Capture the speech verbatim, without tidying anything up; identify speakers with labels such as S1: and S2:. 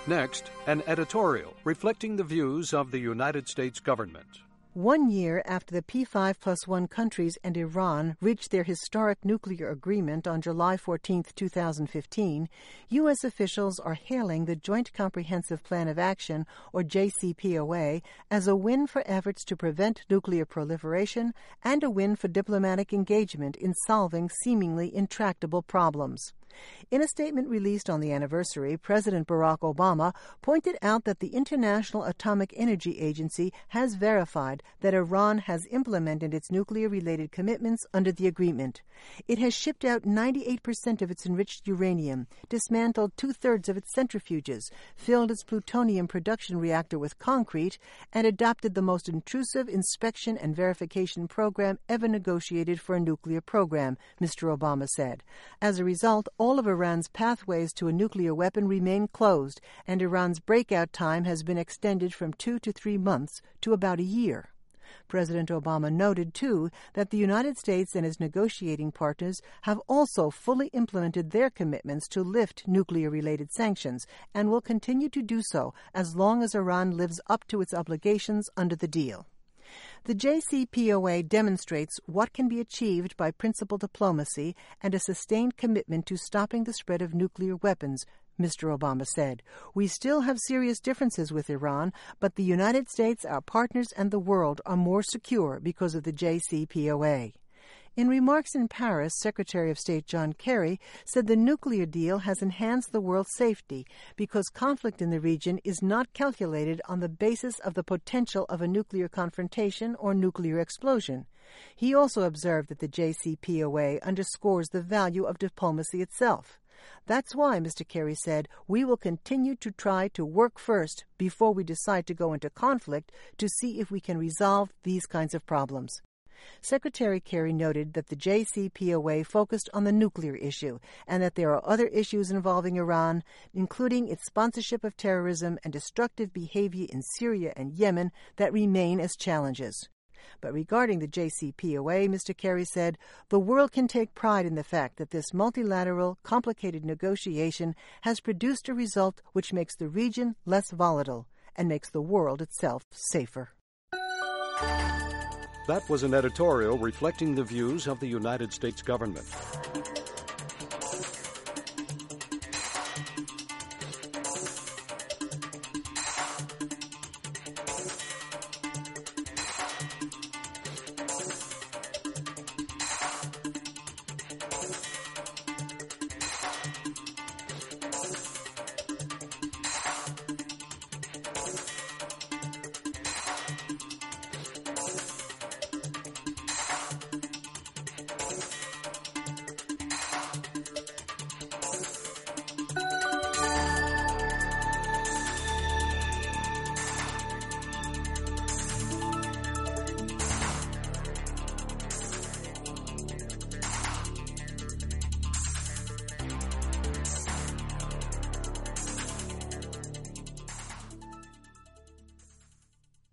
S1: Next, an editorial reflecting the views of the United States government.
S2: One year after the P five plus one countries and Iran reached their historic nuclear agreement on July fourteenth, two thousand fifteen, U S officials are hailing the Joint Comprehensive Plan of Action, or J C P O A, as a win for efforts to prevent nuclear proliferation and a win for diplomatic engagement in solving seemingly intractable problems. In a statement released on the anniversary, President Barack Obama pointed out that the International Atomic Energy Agency has verified that Iran has implemented its nuclear-related commitments under the agreement. It has shipped out ninety-eight percent of its enriched uranium, dismantled two-thirds of its centrifuges, filled its plutonium production reactor with concrete, and adopted the most intrusive inspection and verification program ever negotiated for a nuclear program, Mister Obama said. As a result, all of Iran's pathways to a nuclear weapon remain closed, and Iran's breakout time has been extended from two to three months to about a year. President Obama noted, too, that the United States and its negotiating partners have also fully implemented their commitments to lift nuclear-related sanctions and will continue to do so as long as Iran lives up to its obligations under the deal. The J C P O A demonstrates what can be achieved by principled diplomacy and a sustained commitment to stopping the spread of nuclear weapons, Mister Obama said. We still have serious differences with Iran, but the United States, our partners, and the world are more secure because of the J C P O A. In remarks in Paris, Secretary of State John Kerry said the nuclear deal has enhanced the world's safety because conflict in the region is not calculated on the basis of the potential of a nuclear confrontation or nuclear explosion. He also observed that the J C P O A underscores the value of diplomacy itself. That's why, Mister Kerry said, we will continue to try to work first before we decide to go into conflict to see if we can resolve these kinds of problems. Secretary Kerry noted that the J C P O A focused on the nuclear issue and that there are other issues involving Iran, including its sponsorship of terrorism and destructive behavior in Syria and Yemen, that remain as challenges. But regarding the J C P O A, Mister Kerry said, the world can take pride in the fact that this multilateral, complicated negotiation has produced a result which makes the region less volatile and makes the world itself safer.
S1: That was an editorial reflecting the views of the United States government.